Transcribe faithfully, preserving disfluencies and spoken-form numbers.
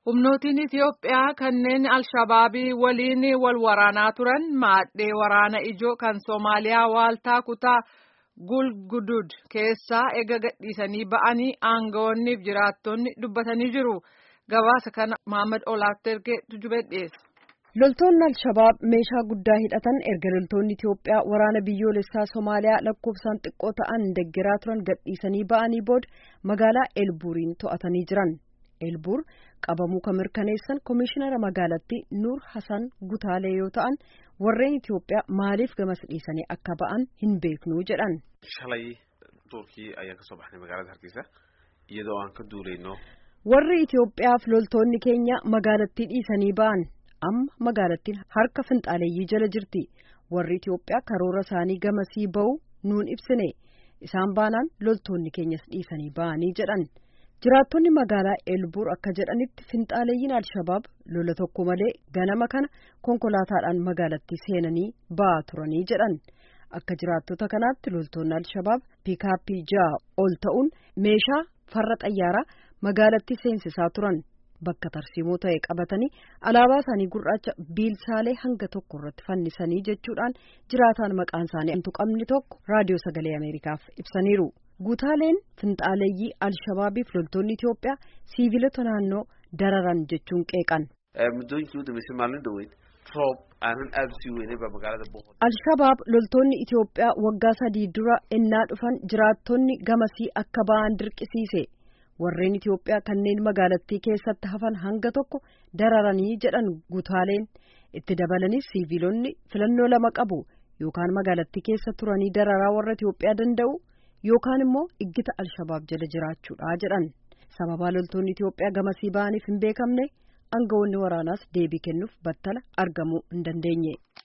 Humnootiin Itiyoophiyaa kanneen Alshabaabii waliin wal waraanaa turan maadhee waraana ijoo kan Soomaaliyaa waaltaa kutaa Gulgudud keessaa eega gadhiisanii ba'anii aangawoonniif jiraattonni dubbatanii jiru. Gabaasa kana Mohaammed Olaattergee tujubedheessa. Loltoonni Alshabaab meeshaa guddaa hidhatan erga loltoonni Itiyoophiyaa waraana biyyoolessaa Soomaaliyaa lakkoofsaan xiqqoo ta'an deeggaraa turan gadhiisanii ba'anii booda magaalaa Elbuuriin to'atanii jiran. Elbuur qabamuu kan mirkaneessan Komishinara magaalattii Nuur Hasan Gutaalee yoo ta'an warreen Itiyoophiyaa maaliif gamas dhiisanii akka ba'an hin beeknu jedhan. Shalay Turkii ayaa kasoo baxnay magaalada Hargeysa iyadoo aan ka duulayno. Warri Itiyoophiyaaf loltoonni keenya magaalattii dhiisanii ba'an amma magaalattiin harka finxaaleeyyii jala jirti. Warri Itiyoophiyaa karoora isaanii gamasii ba'u nuun ibsine isaan baanaan loltoonni keenyas dhiisanii ba'anii jedhan. Jiraattonni magaalaa Elbuur akka jedhanitti finxaaleeyyiin Alshabaab lola tokko malee ganama kana konkolaataadhaan magaalattii seenanii ba'aa turanii jedhan. Akka jiraattota kanaatti loltoonni Alshabaab piikaappii ja'a ol ta'uun meeshaa farra xayyaaraa magaalattii seensisaa turan. Bakka tarsiimoo ta'e qabatanii alaabaa isaanii gurraacha biilsaalee hanga tokko irratti fannisanii jechuudhaan jiraataan maqaan isaanii hin tuqamne tokko raadiyoo sagalee Ameerikaaf ibsaniiru. Gutaaleen finxaaleeyyii Alshabaabiif loltoonni Itiyoophiyaa siivilota naannoo dararan jechuun qeeqan. Alshabaab loltoonni Itiyoophiyaa waggaa sadii dura ennaa dhufan jiraattonni gamasii akka ba'an dirqisiise. Warreen Itiyoophiyaa kanneen magaalattii keessatti hafan hanga tokko dararanii jedhan Gutaaleen itti dabalanis siivilonni filannoo lama qabu yookaan magaalattii keessa turanii dararaa warra Itiyoophiyaa danda'u yookaan immoo iggita Alshabaab jala jiraachuudha jedhan. Sababa loltoonni Itiyoophiyaa gamasii ba'aniif hin beekamne aangawoonni waraanaas deebii kennuuf battala argamuu hin dandeenye.